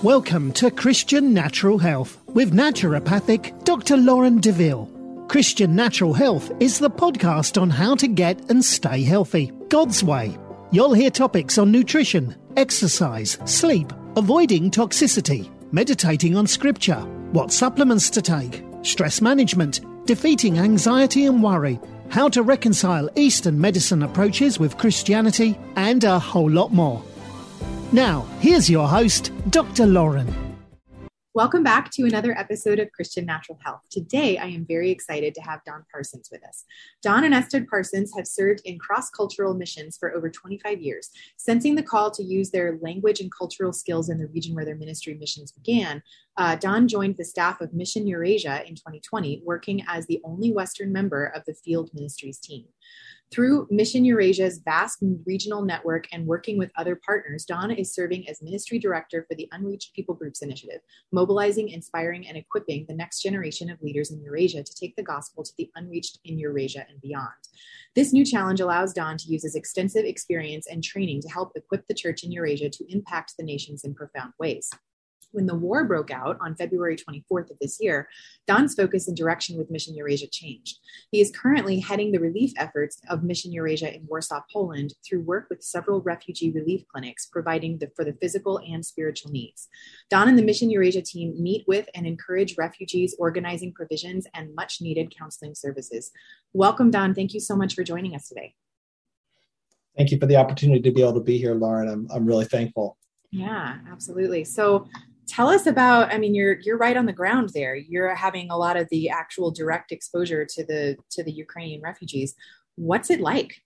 Welcome to Christian Natural Health with naturopathic Dr. Lauren DeVille. Christian Natural Health is the podcast on how to get and stay healthy, God's way. You'll hear topics on nutrition, exercise, sleep, avoiding toxicity, meditating on scripture, what supplements to take, stress management, defeating anxiety and worry, how to reconcile Eastern medicine approaches with Christianity, and a whole lot more. Now, here's your host, Dr. Lauren. Welcome back to another episode of Christian Natural Health. Today, I am very excited to have Don Parsons with us. Don and Esther Parsons have served in cross-cultural missions for over 25 years. Sensing the call to use their language and cultural skills in the region where their ministry missions began, Don joined the staff of Mission Eurasia in 2020, working as the only Western member of the field ministries team. Through Mission Eurasia's vast regional network and working with other partners, Don is serving as Ministry Director for the Unreached People Groups Initiative, mobilizing, inspiring, and equipping the next generation of leaders in Eurasia to take the gospel to the unreached in Eurasia and beyond. This new challenge allows Don to use his extensive experience and training to help equip the church in Eurasia to impact the nations in profound ways. When the war broke out on February 24th of this year, Don's focus and direction with Mission Eurasia changed. He is currently heading the relief efforts of Mission Eurasia in Warsaw, Poland, through work with several refugee relief clinics, providing for the physical and spiritual needs. Don and the Mission Eurasia team meet with and encourage refugees, organizing provisions and much needed counseling services. Welcome, Don. Thank you so much for joining us today. Thank you for the opportunity to be able to be here, Lauren. I'm really thankful. Yeah, absolutely. So tell us about, you're right on the ground there. You're having a lot of the actual direct exposure to the Ukrainian refugees. What's it like?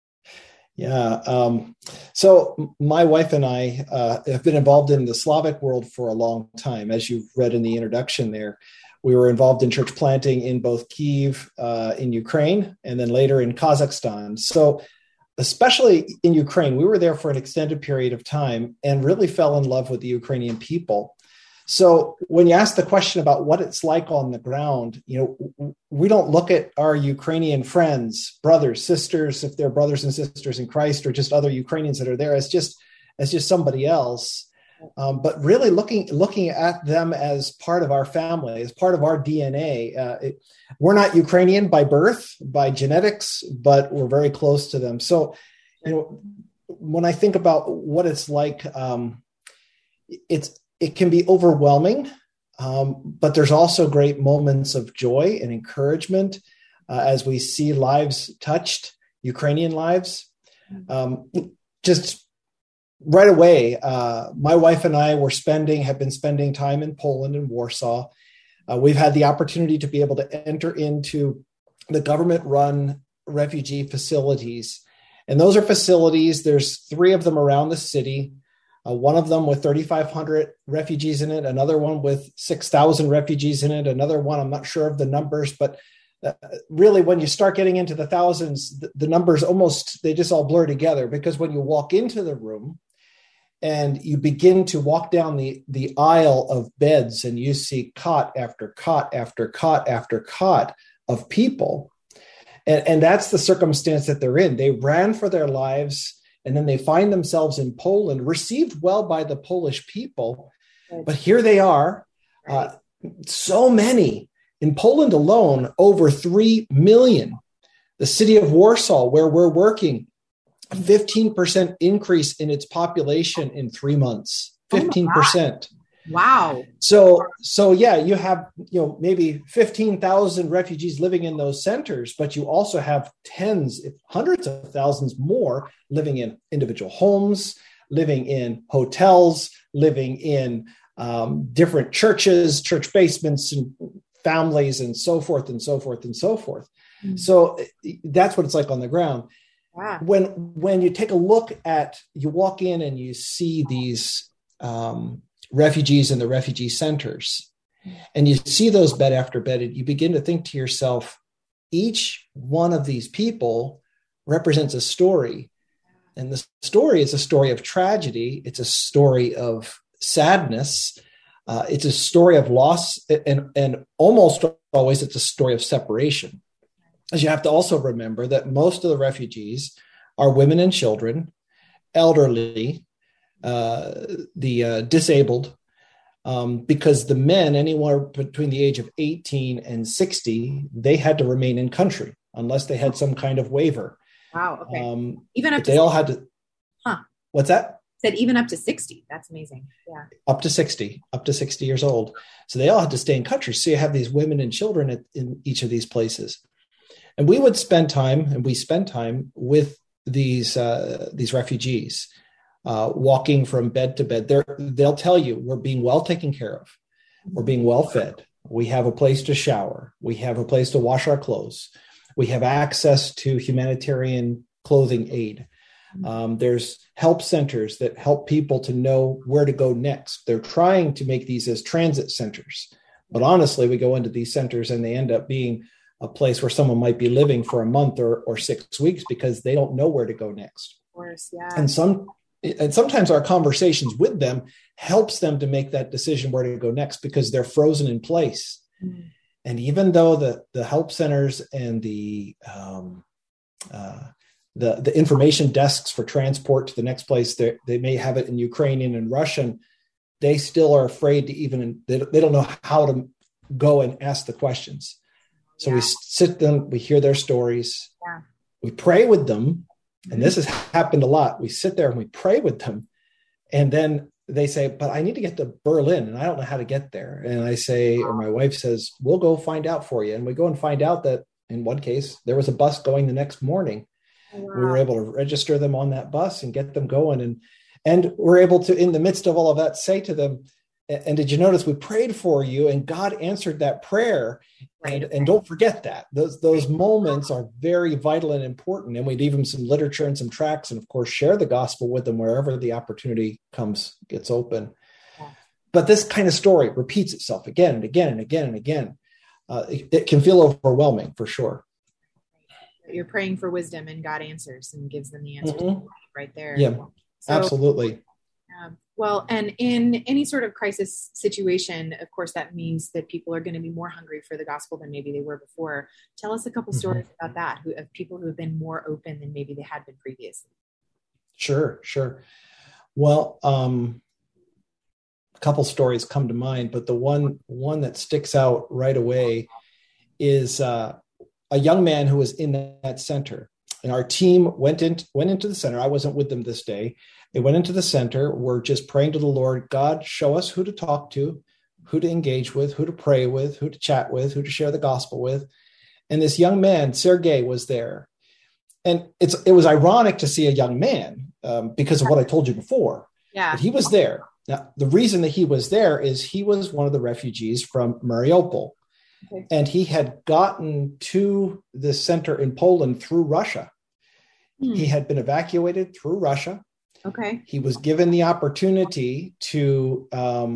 Yeah. So my wife and I have been involved in the Slavic world for a long time. As you've read in the introduction there, we were involved in church planting in both Kyiv, in Ukraine, and then later in Kazakhstan. So especially in Ukraine, we were there for an extended period of time and really fell in love with the Ukrainian people. So when you ask the question about what it's like on the ground, we don't look at our Ukrainian friends, brothers, sisters, if they're brothers and sisters in Christ, or just other Ukrainians that are there as just somebody else. But really looking at them as part of our family, as part of our DNA. We're not Ukrainian by birth, by genetics, but we're very close to them. So, when I think about what it's like, it can be overwhelming, but there's also great moments of joy and encouragement as we see lives touched, Ukrainian lives. Just right away, my wife and I have been spending time in Poland and Warsaw. We've had the opportunity to be able to enter into the government-run refugee facilities. And those are facilities, there's 3 of them around the city, one of them with 3,500 refugees in it, another one with 6,000 refugees in it, another one, I'm not sure of the numbers, but really when you start getting into the thousands, the numbers they just all blur together, because when you walk into the room, and you begin to walk down the aisle of beds and you see cot after cot after cot after cot of people. And that's the circumstance that they're in. They ran for their lives, and then they find themselves in Poland, received well by the Polish people. But here they are, so many. In Poland alone, over 3 million. The city of Warsaw, where we're working, a 15% increase in its population in 3 months, 15%. Wow. So yeah, you have, maybe 15,000 refugees living in those centers, but you also have tens, if hundreds of thousands more living in individual homes, living in hotels, living in different churches, church basements, and families, and so forth and so forth and so forth. Mm-hmm. So that's what it's like on the ground. Wow. When you take a look you walk in and you see these refugees in the refugee centers, and you see those bed after bed, and you begin to think to yourself, each one of these people represents a story. And the story is a story of tragedy. It's a story of sadness. It's a story of loss, and almost always it's a story of separation. As you have to also remember that most of the refugees are women and children, elderly, the disabled, because the men, anywhere between the age of 18 and 60, they had to remain in country unless they had some kind of waiver. Wow. Okay. Even up to they all had to. Huh. What's that? Said even up to 60. That's amazing. Yeah. Up to 60 years old. So they all had to stay in country. So you have these women and children in each of these places. And we would spend time, and we spend time with these refugees, walking from bed to bed. They'll tell you we're being well taken care of. We're being well fed. We have a place to shower. We have a place to wash our clothes. We have access to humanitarian clothing aid. There's help centers that help people to know where to go next. They're trying to make these as transit centers. But honestly, we go into these centers and they end up being a place where someone might be living for a month or 6 weeks because they don't know where to go next. Of course, yeah. And sometimes our conversations with them helps them to make that decision where to go next because they're frozen in place. Mm. And even though the help centers and the information desks for transport to the next place, they may have it in Ukrainian and Russian, they still are afraid to they don't know how to go and ask the questions. So we sit them, we hear their stories, we pray with them. And this has happened a lot. We sit there and we pray with them. And then they say, but I need to get to Berlin and I don't know how to get there. And I say, or my wife says, we'll go find out for you. And we go and find out that in one case, there was a bus going the next morning. Wow. We were able to register them on that bus and get them going. And we're able to, in the midst of all of that, say to them, and did you notice we prayed for you and God answered that prayer? And don't forget that. Those moments are very vital and important. And we leave them some literature and some tracts and, of course, share the gospel with them wherever the opportunity gets open. Yeah. But this kind of story repeats itself again and again and again and again. It can feel overwhelming for sure. You're praying for wisdom and God answers and gives them the answer right there. Yeah, so, absolutely. Well, and in any sort of crisis situation, of course, that means that people are going to be more hungry for the gospel than maybe they were before. Tell us a couple stories about that, of people who have been more open than maybe they had been previously. Sure. Well, a couple stories come to mind, but the one that sticks out right away is a young man who was in that center. And our team went into the center. I wasn't with them this day. They went into the center. We're just praying to the Lord, God, show us who to talk to, who to engage with, who to pray with, who to chat with, who to share the gospel with. And this young man, Sergei, was there. And it was ironic to see a young man because of what I told you before. Yeah. But he was there. Now, the reason that he was there is he was one of the refugees from Mariupol. Okay. And he had gotten to the center in Poland through Russia. He had been evacuated through Russia. Okay. He was given the opportunity to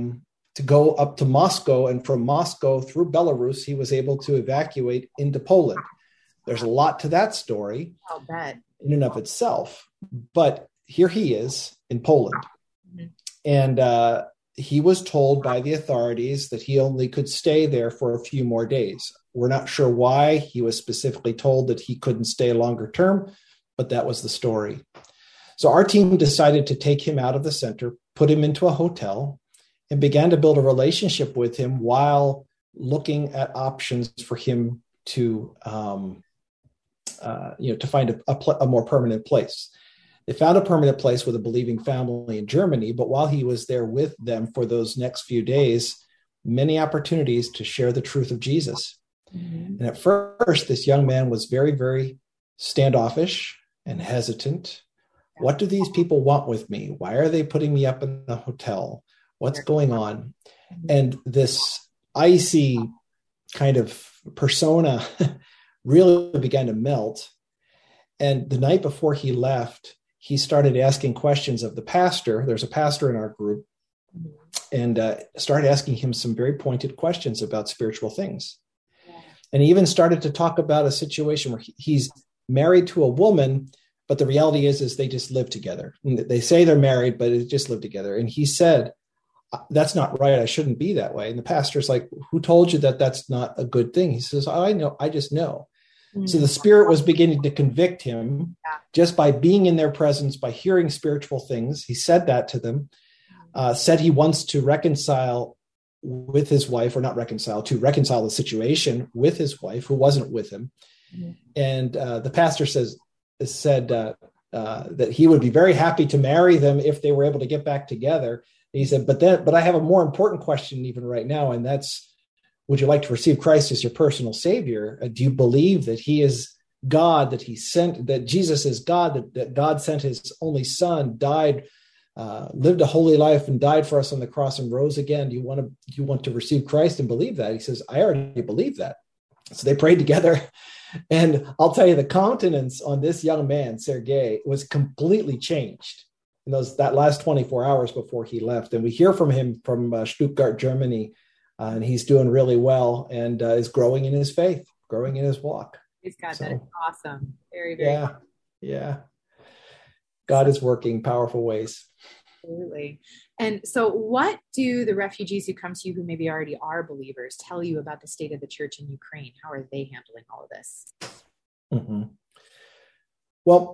go up to Moscow, and from Moscow through Belarus, he was able to evacuate into Poland. There's a lot to that story in and of itself, but here he is in Poland. Mm-hmm. And he was told by the authorities that he only could stay there for a few more days. We're not sure why. He was specifically told that he couldn't stay longer term, but that was the story. So our team decided to take him out of the center, put him into a hotel, and began to build a relationship with him while looking at options for him to, to find a more permanent place. They found a permanent place with a believing family in Germany, but while he was there with them for those next few days, many opportunities to share the truth of Jesus. Mm-hmm. And at first, this young man was very, very standoffish and hesitant. What do these people want with me? Why are they putting me up in the hotel? What's going on? And this icy kind of persona really began to melt. And the night before he left, he started asking questions of the pastor. There's a pastor in our group, and started asking him some very pointed questions about spiritual things. And he even started to talk about a situation where he's married to a woman, but the reality is they just live together. They say they're married, but they just live together. And he said, that's not right. I shouldn't be that way. And the pastor's like, who told you that that's not a good thing? He says, I know. I just know. Mm-hmm. So the Spirit was beginning to convict him just by being in their presence, by hearing spiritual things. He said that to them, said he wants to reconcile with his wife, or not reconcile, to reconcile the situation with his wife who wasn't with him. Mm-hmm. And the pastor said that he would be very happy to marry them if they were able to get back together. And he said, but I have a more important question even right now, and that's, would you like to receive Christ as your personal Savior? Do you believe that he is God, that Jesus is God, that God sent his only son, died, lived a holy life and died for us on the cross and rose again? Do you want to receive Christ and believe that? He says, I already believe that. So they prayed together. And I'll tell you, the countenance on this young man, Sergei, was completely changed in that last 24 hours before he left. And we hear from him from Stuttgart, Germany, and he's doing really well and is growing in his faith, growing in his walk. He's got that. Awesome. Very, very. Yeah. God is working powerful ways. Absolutely. And so what do the refugees who come to you, who maybe already are believers, tell you about the state of the church in Ukraine? How are they handling all of this? Mm-hmm. Well,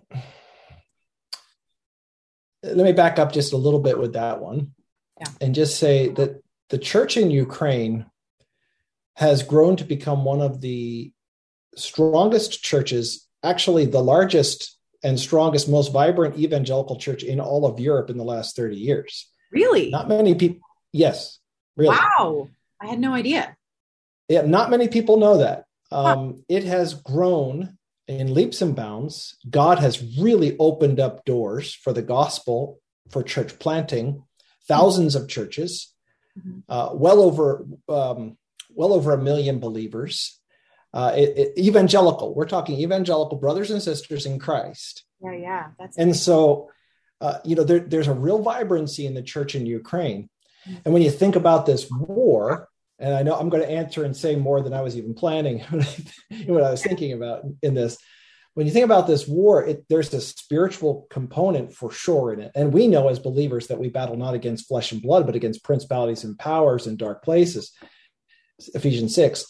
let me back up just a little bit with that one and just say that the church in Ukraine has grown to become one of the strongest churches, actually the largest and strongest, most vibrant evangelical church in all of Europe in the last 30 years. Really? Not many people. Yes. Really. Wow. I had no idea. Yeah. Not many people know that. It has grown in leaps and bounds. God has really opened up doors for the gospel, for church planting, thousands of churches, well over 1 million believers. Evangelical. We're talking evangelical brothers and sisters in Christ. Yeah. And so, there's a real vibrancy in the church in Ukraine. And when you think about this war, and I know I'm going to answer and say more than I was even planning what I was thinking about in this. When you think about this war, there's a spiritual component for sure in it. And we know as believers that we battle not against flesh and blood, but against principalities and powers in dark places. Ephesians 6.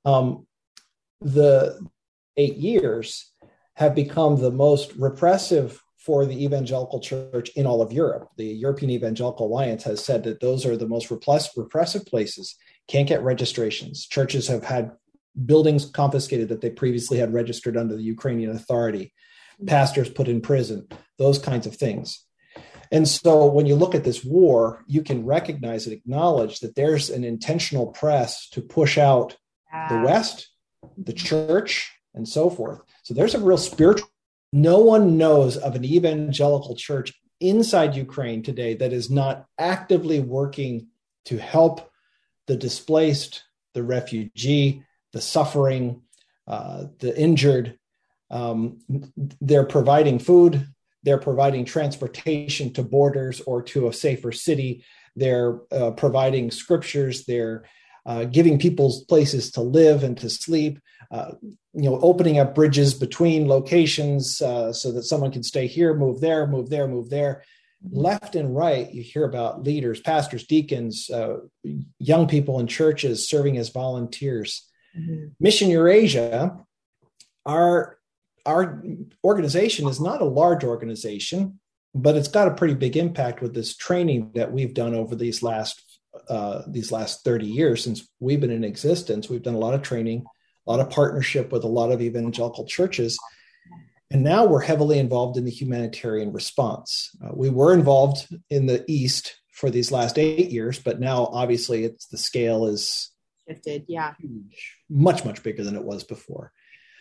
The 8 years have become the most repressive for the evangelical church in all of Europe. The European Evangelical Alliance has said that those are the most repressive places. Can't get registrations. Churches have had buildings confiscated that they previously had registered under the Ukrainian authority. Pastors put in prison, those kinds of things. And so when you look at this war, you can recognize and acknowledge that there's an intentional press to push out the West, the church, and so forth. So there's a real spiritual. No one knows of an evangelical church inside Ukraine today that is not actively working to help the displaced, the refugee, the suffering, the injured. They're providing food. They're providing transportation to borders or to a safer city. They're providing scriptures. They're giving people places to live and to sleep, opening up bridges between locations so that someone can stay here, move there, move there, move there. Left and right, you hear about leaders, pastors, deacons, young people in churches serving as volunteers. Mission Eurasia, our organization is not a large organization, but it's got a pretty big impact with this training that we've done over these last 30 years since we've been in existence. We've done a lot of training, a lot of partnership with a lot of evangelical churches. And now we're heavily involved in the humanitarian response. We were involved in the East for these last 8 years, but now obviously the scale is shifted. Huge, much, much bigger than it was before.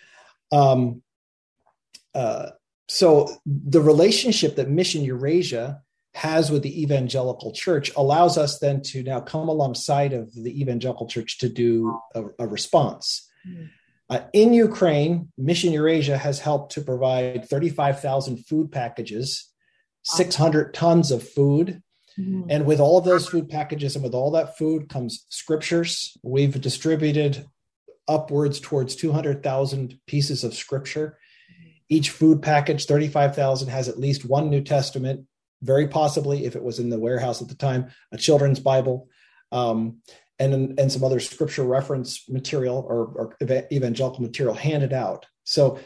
So the relationship that Mission Eurasia has with the evangelical church allows us then to now come alongside of the evangelical church to do a response. In Ukraine, Mission Eurasia has helped to provide 35,000 food packages, 600 tons of food. And with all of those food packages and with all that food comes scriptures. We've distributed upwards towards 200,000 pieces of scripture. Each food package, 35,000, has at least one New Testament, very possibly, if it was in the warehouse at the time, a children's Bible, and some other scripture reference material or evangelical material handed out. So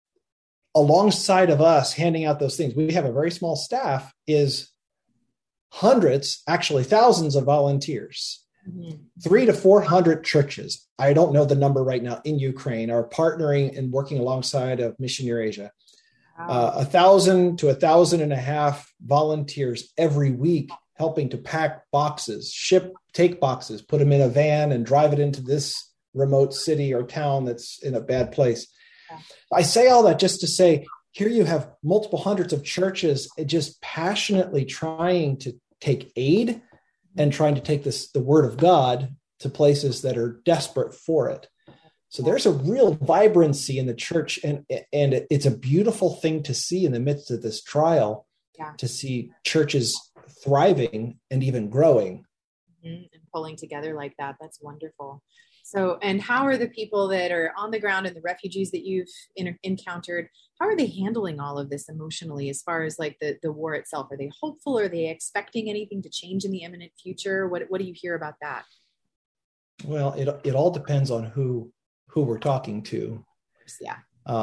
alongside of us handing out those things, we have a very small staff, is hundreds, actually thousands of volunteers. Mm-hmm. 300 to 400 churches, I don't know the number right now, in Ukraine are partnering and working alongside of Mission Eurasia. Wow. 1,000 to 1,500 volunteers every week helping to pack boxes, take boxes, put them in a van and drive it into this remote city or town that's in a bad place. Yeah. I say all that just to say, here you have multiple hundreds of churches just passionately trying to take aid and trying to take the word of God to places that are desperate for it. So there's a real vibrancy in the church, and it's a beautiful thing to see in the midst of this trial, to see churches thriving and even growing. And pulling together like that. That's wonderful. So, and how are the people that are on the ground and the refugees that you've encountered, how are they handling all of this emotionally as far as like the war itself? Are they hopeful? Are they expecting anything to change in the imminent future? What do you hear about that? Well, it all depends on who we're talking to. Yeah.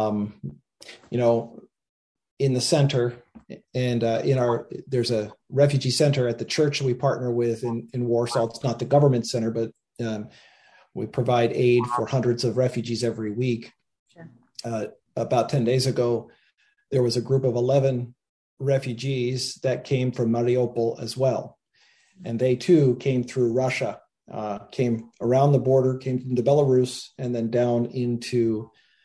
In the center and there's a refugee center at the church we partner with in Warsaw. It's not the government center, but we provide aid for hundreds of refugees every week. Sure. About 10 days ago, there was a group of 11 refugees that came from Mariupol as well. And they too came through Russia, came around the border, came into Belarus, and then down into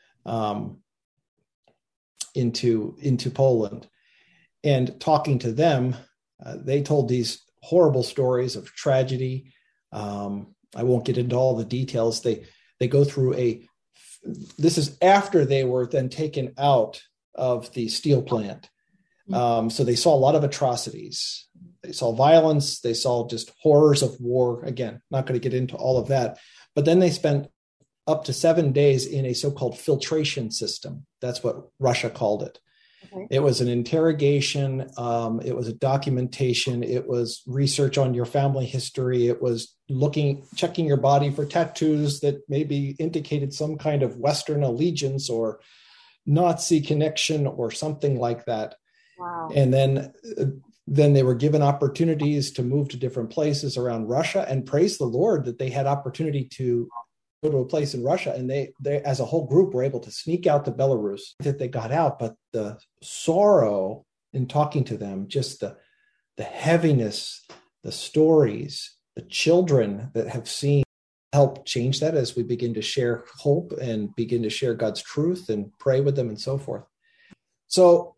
Poland. And talking to them, they told these horrible stories of tragedy. I won't get into all the details. They go through this is after they were then taken out of the steel plant. So they saw a lot of atrocities. They saw violence. They saw just horrors of war. Again, not going to get into all of that. But then they spent up to 7 days in a so-called filtration system. That's what Russia called it. Okay. It was an interrogation. It was a documentation. It was research on your family history. It was checking your body for tattoos that maybe indicated some kind of Western allegiance or Nazi connection or something like that. Wow. And then they were given opportunities to move to different places around Russia, and praise the Lord that they had opportunity to go to a place in Russia, and they as a whole group were able to sneak out to Belarus. That they got out, but the sorrow in talking to them, just the heaviness, the stories, the children that have seen, help change that as we begin to share hope and begin to share God's truth and pray with them and so forth. So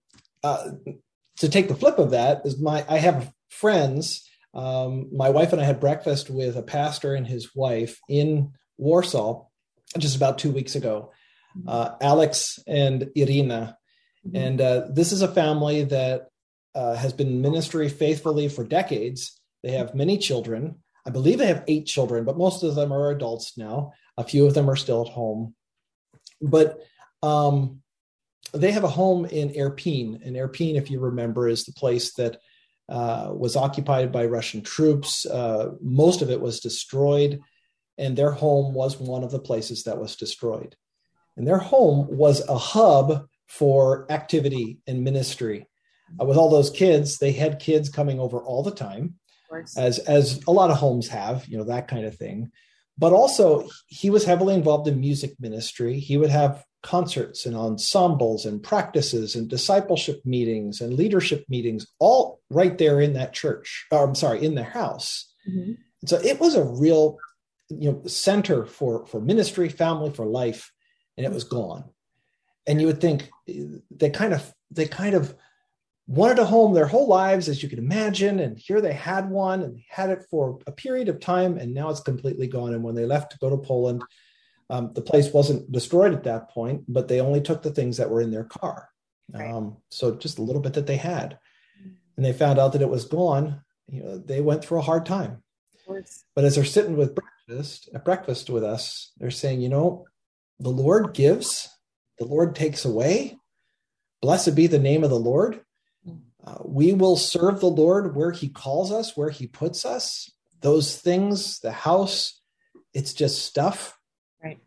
to take the flip of that is I have friends. My wife and I had breakfast with a pastor and his wife in Warsaw just about 2 weeks ago, Alex and Irina. And this is a family that has been in ministry faithfully for decades. They have many children. I believe they have 8 children, but most of them are adults now. A few of them are still at home. But they have a home in Irpin. And Irpin, if you remember, is the place that was occupied by Russian troops. Most of it was destroyed. And their home was one of the places that was destroyed. And their home was a hub for activity and ministry. With all those kids, they had kids coming over all the time, as a lot of homes have, that kind of thing. But also, he was heavily involved in music ministry. He would have concerts and ensembles and practices and discipleship meetings and leadership meetings, all right there in that church, in their house. Mm-hmm. And so it was a real center for ministry, family, for life, and it was gone. And you would think they kind of wanted a home their whole lives, as you can imagine, and here they had one, and they had it for a period of time, and now it's completely gone. And when they left to go to Poland, the place wasn't destroyed at that point, but they only took the things that were in their car. Right. So just a little bit that they had, and they found out that it was gone. They went through a hard time. But as they're sitting at breakfast with us, they're saying, the Lord gives, the Lord takes away. Blessed be the name of the Lord. We will serve the Lord where he calls us, where he puts us. Those things, the house, it's just stuff. Right.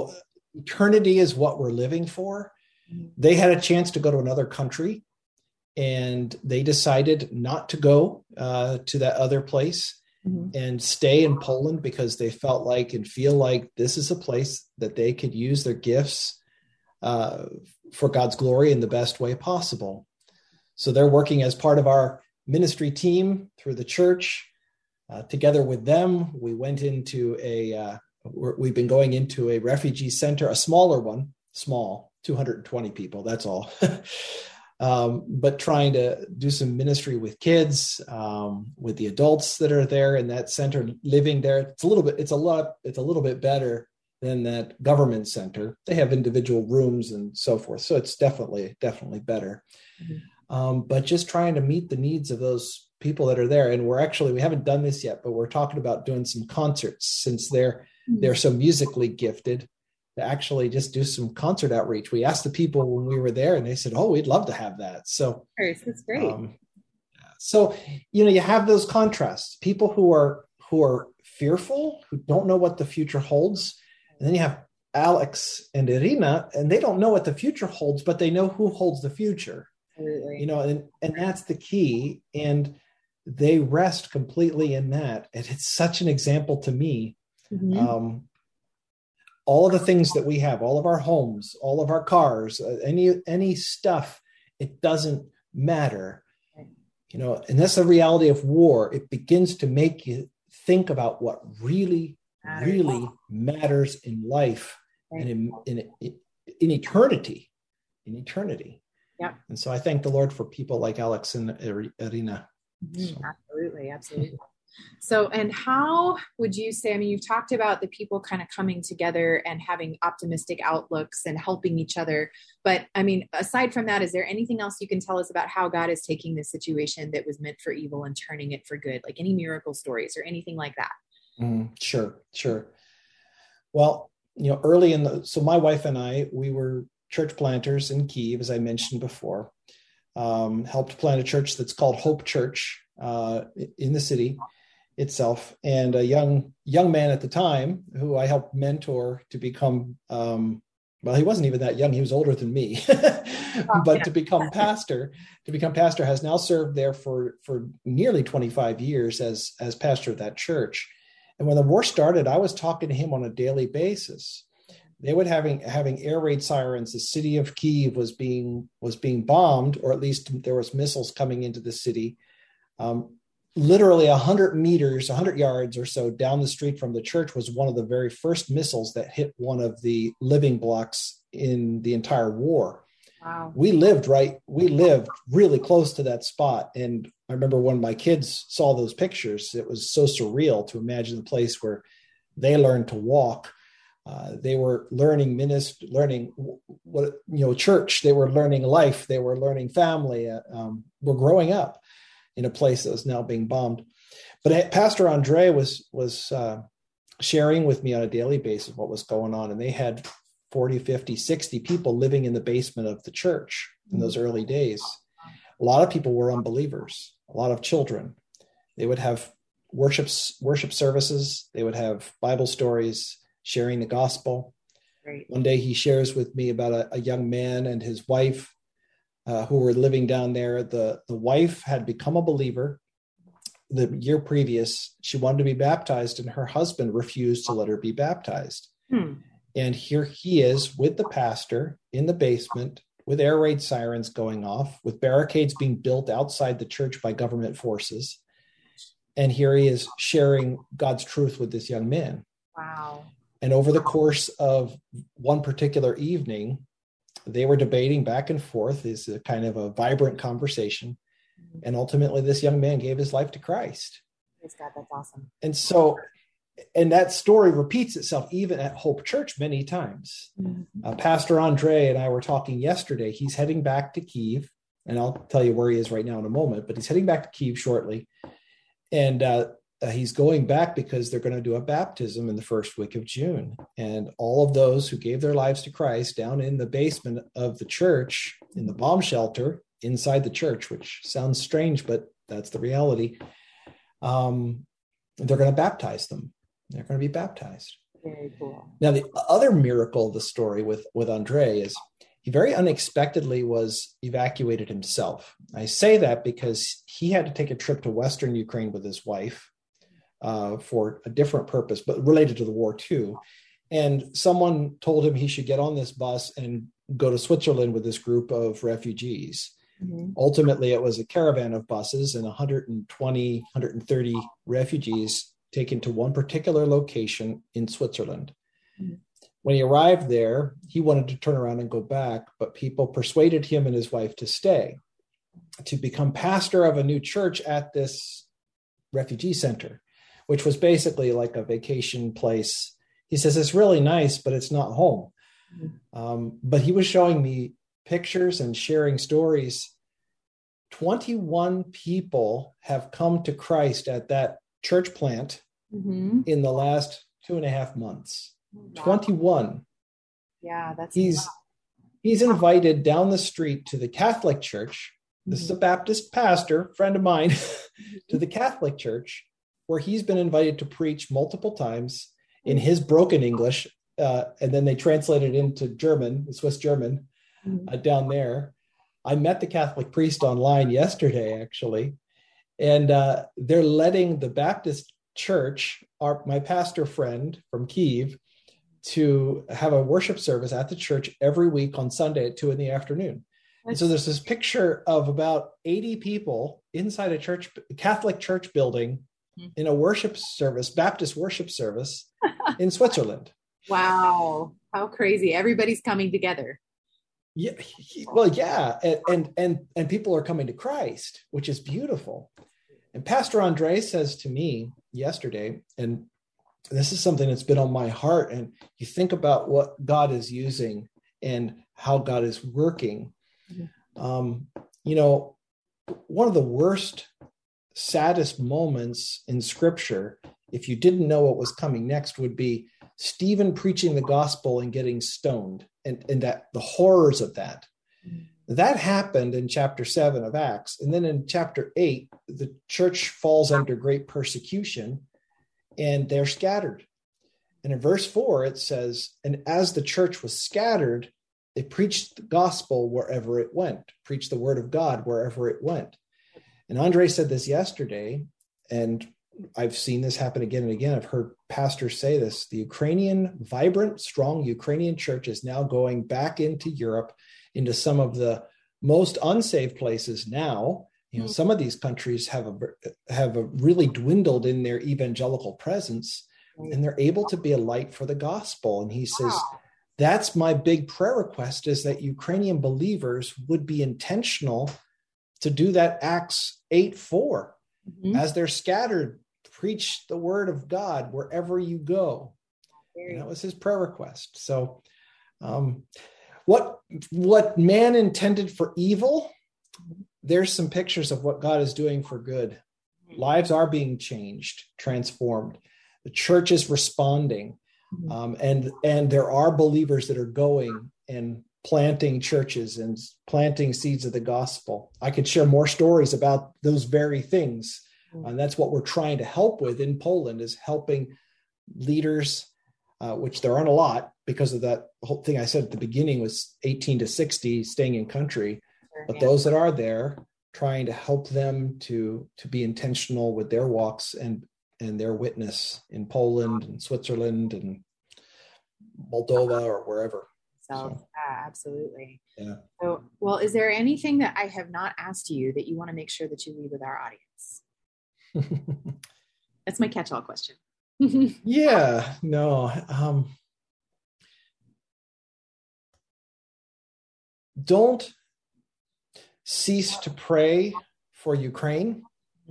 Eternity is what we're living for. Mm-hmm. They had a chance to go to another country and they decided not to go to that other place and stay in Poland because they felt like and feel like this is a place that they could use their gifts for God's glory in the best way possible. So they're working as part of our ministry team through the church. Together with them, we went into we've been going into a refugee center, a smaller one, 220 people, that's all. But trying to do some ministry with kids, with the adults that are there in that center, living there. It's a little bit better than that government center. They have individual rooms and so forth. So it's definitely better. But just trying to meet the needs of those people that are there. And we haven't done this yet, but we're talking about doing some concerts since they're so musically gifted, to actually just do some concert outreach. We asked the people when we were there and they said, "Oh, we'd love to have that." So that's great. So, you have those contrasts, people who are fearful, who don't know what the future holds. And then you have Alex and Irina, and they don't know what the future holds, but they know who holds the future. Absolutely. And that's the key. And they rest completely in that. And it's such an example to me. All of the things that we have, all of our homes, all of our cars, any stuff, it doesn't matter. And that's the reality of war. It begins to make you think about what really matters in life and in eternity. Yeah. And so I thank the Lord for people like Alex and Irina. Absolutely. So, and how would you say, you've talked about the people kind of coming together and having optimistic outlooks and helping each other. But aside from that, is there anything else you can tell us about how God is taking this situation that was meant for evil and turning it for good? Like any miracle stories or anything like that? Sure. Well, so my wife and I, we were church planters in Kyiv, as I mentioned before, helped plant a church that's called Hope Church in the city itself. And a young man at the time who I helped mentor to become, he wasn't even that young. He was older than me, but to become pastor has now served there for nearly 25 years as pastor of that church. And when the war started, I was talking to him on a daily basis. They would having air raid sirens. The city of Kyiv was being bombed, or at least there was missiles coming into the city. Literally 100 yards or so down the street from the church was one of the very first missiles that hit one of the living blocks in the entire war. Wow. We lived really close to that spot. And I remember when my kids saw those pictures, it was so surreal to imagine the place where they learned to walk. They were learning church. They were learning life. They were learning family. Were growing up in a place that was now being bombed. But Pastor Andre was sharing with me on a daily basis what was going on. And they had 40, 50, 60 people living in the basement of the church in those early days. A lot of people were unbelievers, a lot of children. They would have worship services. They would have Bible stories, sharing the gospel. Right. One day he shares with me about a young man and his wife who were living down there. The wife had become a believer the year previous. She wanted to be baptized, and her husband refused to let her be baptized. And here he is with the pastor in the basement with air raid sirens going off, with barricades being built outside the church by government forces. And here he is sharing God's truth with this young man. Wow. And over the course of one particular evening, they were debating back and forth. It's a kind of a vibrant conversation. And ultimately, this young man gave his life to Christ. Praise God, that's awesome. And so, and that story repeats itself even at Hope Church many times. Pastor Andre and I were talking yesterday. He's heading back to Kyiv, and I'll tell you where he is right now in a moment, but he's heading back to Kyiv shortly. And he's going back because they're going to do a baptism in the first week of June. And all of those who gave their lives to Christ down in the basement of the church, in the bomb shelter inside the church, which sounds strange, but that's the reality. They're going to baptize them. They're going to be baptized. Very cool. Now, the other miracle of the story with Andre is he very unexpectedly was evacuated himself. I say that because he had to take a trip to Western Ukraine with his wife for a different purpose, but related to the war too. And someone told him he should get on this bus and go to Switzerland with this group of refugees. Mm-hmm. Ultimately, it was a caravan of buses and 120, 130 refugees taken to one particular location in Switzerland. Mm-hmm. When he arrived there, he wanted to turn around and go back, but people persuaded him and his wife to stay, to become pastor of a new church at this refugee center, which was basically like a vacation place. He says, it's really nice, but it's not home. Mm-hmm. But he was showing me pictures and sharing stories. 21 people have come to Christ at that church plant mm-hmm. in the last 2.5 months. Wow. 21. Yeah, that's he's invited down the street to the Catholic church. This mm-hmm. is a Baptist pastor, friend of mine, to the Catholic church, where he's been invited to preach multiple times in his broken English. And then they translated into German, Swiss German, mm-hmm. Down there. I met the Catholic priest online yesterday, actually, and they're letting the Baptist church, my pastor friend from Kyiv, to have a worship service at the church every week on Sunday at 2 p.m. And so there's this picture of about 80 people inside a Catholic church building in a worship service, Baptist worship service in Switzerland. Wow. How crazy. Everybody's coming together. Yeah. Well, yeah. And people are coming to Christ, which is beautiful. And Pastor Andre says to me yesterday, and this is something that's been on my heart, and you think about what God is using and how God is working. One of the worst, saddest moments in Scripture, if you didn't know what was coming next, would be Stephen preaching the gospel and getting stoned, and that the horrors of that. That happened in chapter 7 of Acts. And then in chapter 8, the church falls under great persecution, and they're scattered. And in verse 4, it says, and as the church was scattered, they preached the gospel wherever it went, preached the word of God wherever it went. And Andre said this yesterday, and I've seen this happen again and again. I've heard pastors say this. The vibrant, strong Ukrainian church is now going back into Europe, into some of the most unsaved places now. Some of these countries have really dwindled in their evangelical presence, and they're able to be a light for the gospel. And he says, that's my big prayer request, is that Ukrainian believers would be intentional to do that Acts 8:4. Mm-hmm. As they're scattered, preach the word of God wherever you go. And that was his prayer request. So what man intended for evil, there's some pictures of what God is doing for good. Lives are being changed, transformed. The church is responding. And there are believers that are going and planting churches and planting seeds of the gospel. I could share more stories about those very things. And that's what we're trying to help with in Poland, is helping leaders, which there aren't a lot because of that whole thing I said at the beginning was 18 to 60 staying in country. But those that are there, trying to help them to be intentional with their walks and their witness in Poland and Switzerland and Moldova or wherever. So. Absolutely. Yeah. So, well, is there anything that I have not asked you that you want to make sure that you leave with our audience? That's my catch-all question. Yeah, no. Don't cease to pray for Ukraine.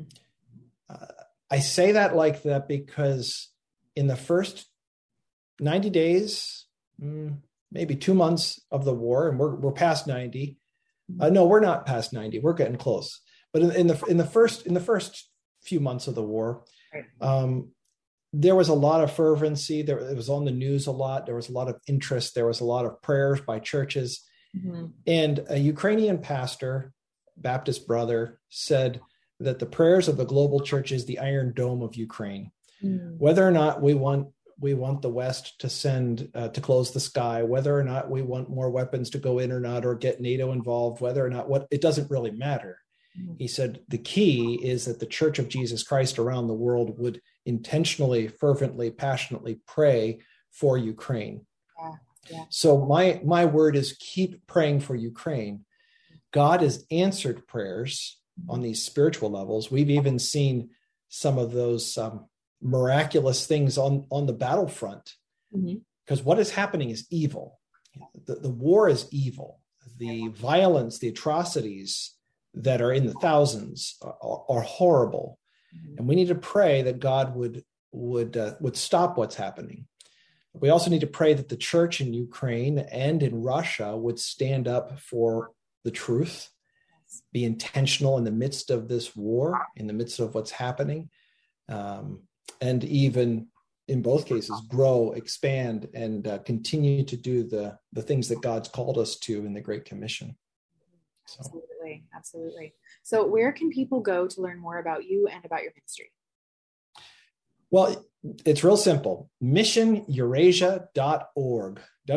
I say that like that because in the first 90 days, maybe 2 months of the war, and we're past 90. No, we're not past 90. We're getting close. But in the first few months of the war, there was a lot of fervency. It was on the news a lot. There was a lot of interest. There was a lot of prayers by churches. Mm-hmm. And a Ukrainian pastor, Baptist brother, said that the prayers of the global church is the Iron Dome of Ukraine. Mm-hmm. Whether or not we want we want the West to send to close the sky, whether or not we want more weapons to go in or not, or get NATO involved, whether or not, it doesn't really matter. He said the key is that the Church of Jesus Christ around the world would intentionally, fervently, passionately pray for Ukraine. Yeah. So my word is keep praying for Ukraine. God has answered prayers on these spiritual levels. We've even seen some of those miraculous things on the battlefront, because what is happening is evil. The war is evil. The violence, the atrocities that are in the thousands are horrible, and we need to pray that God would stop what's happening. We also need to pray that the church in Ukraine and in Russia would stand up for the truth, be intentional in the midst of this war, in the midst of what's happening, and even in both cases, grow, expand, and continue to do the things that God's called us to in the Great Commission. So. Absolutely. So where can people go to learn more about you and about your ministry? Well, it's real simple. MissionEurasia.org,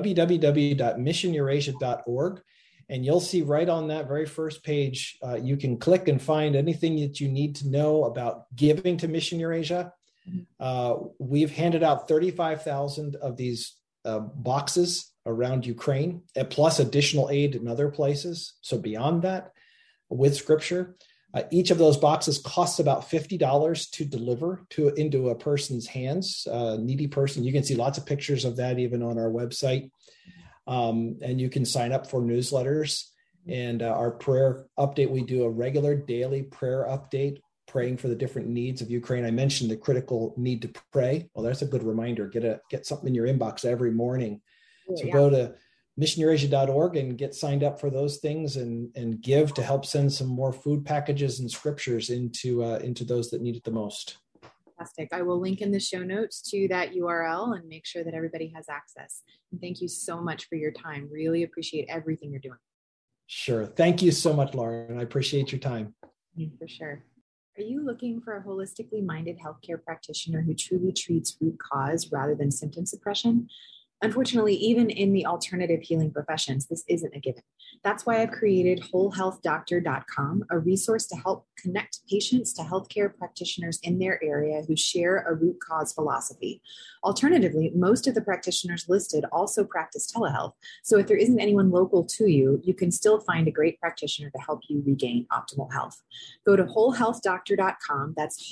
www.missioneurasia.org. And you'll see right on that very first page, you can click and find anything that you need to know about giving to Mission Eurasia. We've handed out 35,000 of these boxes around Ukraine, plus additional aid in other places. So beyond that, with Scripture, each of those boxes costs about $50 to deliver into a person's hands, a needy person. You can see lots of pictures of that even on our website. And you can sign up for newsletters and our prayer update. We do a regular daily prayer update, praying for the different needs of Ukraine. I mentioned the critical need to pray. Well, that's a good reminder. Get something in your inbox every morning. So go to missioneurasia.org and get signed up for those things and give to help send some more food packages and scriptures into those that need it the most. Fantastic. I will link in the show notes to that URL and make sure that everybody has access. And thank you so much for your time. Really appreciate everything you're doing. Sure. Thank you so much, Lauren. I appreciate your time. For sure. Are you looking for a holistically minded healthcare practitioner who truly treats root cause rather than symptom suppression? Unfortunately, even in the alternative healing professions, this isn't a given. That's why I've created wholehealthdoctor.com, a resource to help connect patients to healthcare practitioners in their area who share a root cause philosophy. Alternatively, most of the practitioners listed also practice telehealth. So if there isn't anyone local to you, you can still find a great practitioner to help you regain optimal health. Go to wholehealthdoctor.com. That's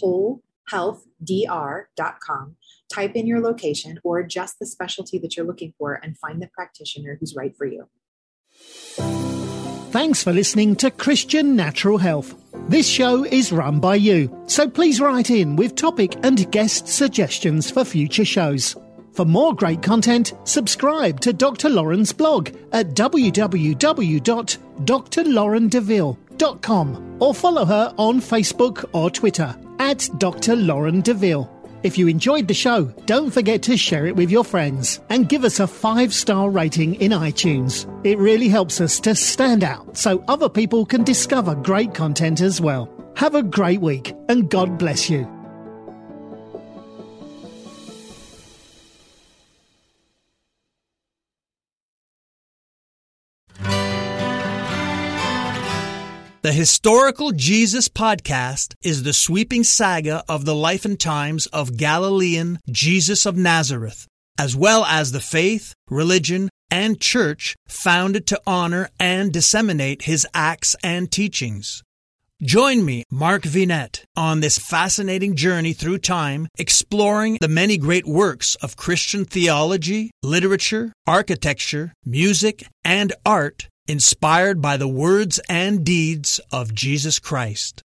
wholehealthdr.com. Type in your location or just the specialty that you're looking for and find the practitioner who's right for you. Thanks for listening to Christian Natural Health. This show is run by you, so please write in with topic and guest suggestions for future shows. For more great content, subscribe to Dr. Lauren's blog at www.drlaurendeville.com or follow her on Facebook or Twitter at Dr. Lauren DeVille. If you enjoyed the show, don't forget to share it with your friends and give us a 5-star rating in iTunes. It really helps us to stand out so other people can discover great content as well. Have a great week and God bless you. The Historical Jesus Podcast is the sweeping saga of the life and times of Galilean Jesus of Nazareth, as well as the faith, religion, and church founded to honor and disseminate his acts and teachings. Join me, Mark Vinette, on this fascinating journey through time, exploring the many great works of Christian theology, literature, architecture, music, and art inspired by the words and deeds of Jesus Christ.